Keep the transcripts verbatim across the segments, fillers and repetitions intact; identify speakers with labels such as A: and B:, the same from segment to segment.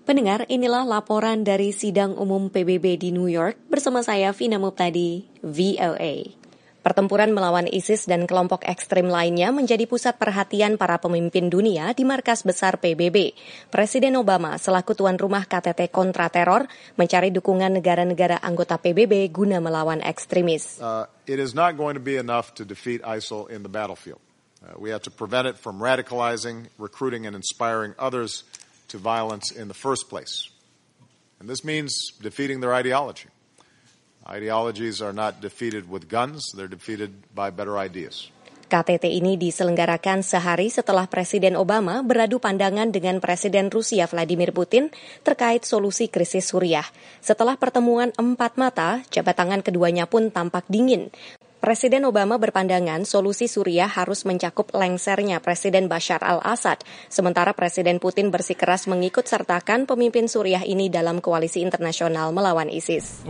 A: Pendengar, inilah laporan dari Sidang Umum P B B di New York bersama saya Vina Muptadi, V O A. Pertempuran melawan ISIS dan kelompok ekstrim lainnya menjadi pusat perhatian para pemimpin dunia di markas besar P B B. Presiden Obama selaku tuan rumah K T T kontra teror mencari dukungan negara-negara anggota P B B guna melawan ekstremis.
B: Uh, it is not going to be enough to defeat I S I L in the battlefield. Uh, we have to prevent it from radicalizing, recruiting, and inspiring others to violence in the first place. And this means defeating their ideology. Ideologies are not defeated with guns, they're defeated by better ideas.
A: K T T ini diselenggarakan sehari setelah Presiden Obama beradu pandangan dengan Presiden Rusia Vladimir Putin terkait solusi krisis Suriah. Setelah pertemuan empat mata, jabat tangan keduanya pun tampak dingin. Presiden Obama berpandangan solusi Suriah harus mencakup lengsernya Presiden Bashar al-Assad, sementara Presiden Putin bersikeras mengikut sertakan pemimpin Suriah ini dalam koalisi internasional melawan ISIS.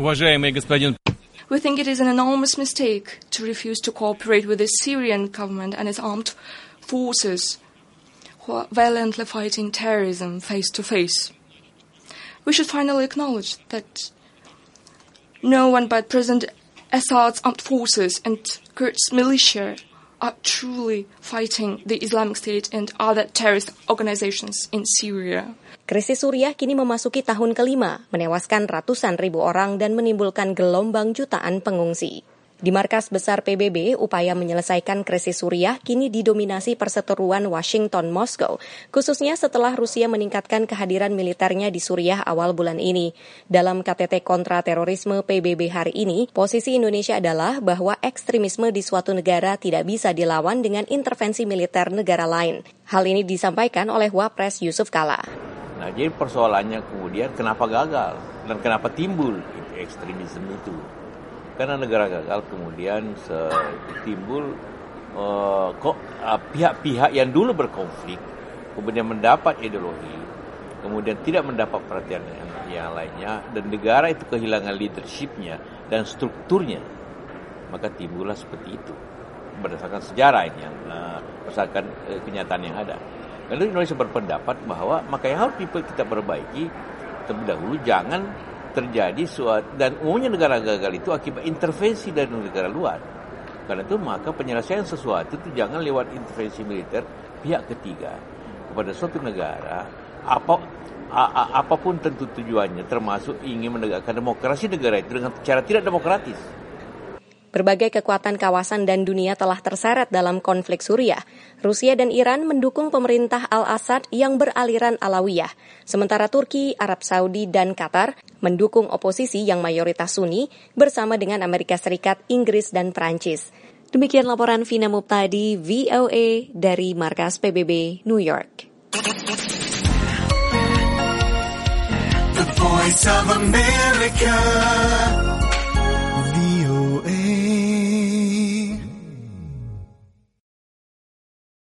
C: We think it is an enormous mistake to refuse to cooperate with the Syrian government and its armed forces who are violently fighting terrorism face to face. We should finally acknowledge that no one but President Assad's armed forces and Kurds militia are truly fighting the Islamic State and other terrorist organizations in Syria.
A: Krisis Suriah kini memasuki tahun kelima, menewaskan ratusan ribu orang dan menimbulkan gelombang jutaan pengungsi. Di markas besar P B B, upaya menyelesaikan krisis Suriah kini didominasi perseteruan Washington-Moskow, khususnya setelah Rusia meningkatkan kehadiran militernya di Suriah awal bulan ini. Dalam K T T kontra terorisme P B B hari ini, posisi Indonesia adalah bahwa ekstremisme di suatu negara tidak bisa dilawan dengan intervensi militer negara lain. Hal ini disampaikan oleh Wapres Yusuf Kala.
D: Nah, jadi persoalannya kemudian kenapa gagal dan kenapa timbul ekstremisme itu? Karena negara gagal kemudian timbul uh, kok uh, pihak-pihak yang dulu berkonflik kemudian mendapat ideologi, kemudian tidak mendapat perhatian yang, yang lainnya, dan negara itu kehilangan leadership-nya dan strukturnya, maka timbullah seperti itu berdasarkan sejarah ini, yang uh, berdasarkan uh, kenyataan yang ada. Lalu Indonesia berpendapat bahwa maka yang harus kita perbaiki terlebih dahulu jangan terjadi suatu, dan umumnya negara gagal itu akibat intervensi dari negara luar. Karena itu maka penyelesaian sesuatu itu jangan lewat intervensi militer pihak ketiga kepada suatu negara, apa a, a, apapun tentu tujuannya, termasuk ingin menegakkan demokrasi negara itu dengan cara tidak demokratis.
A: Berbagai kekuatan kawasan dan dunia telah terseret dalam konflik Suriah. Rusia dan Iran mendukung pemerintah Al-Assad yang beraliran Alawiyah. Sementara Turki, Arab Saudi, dan Qatar mendukung oposisi yang mayoritas Sunni bersama dengan Amerika Serikat, Inggris, dan Prancis. Demikian laporan Vina Muptadi, V O A dari markas P B B, New York.
E: The Voice of America.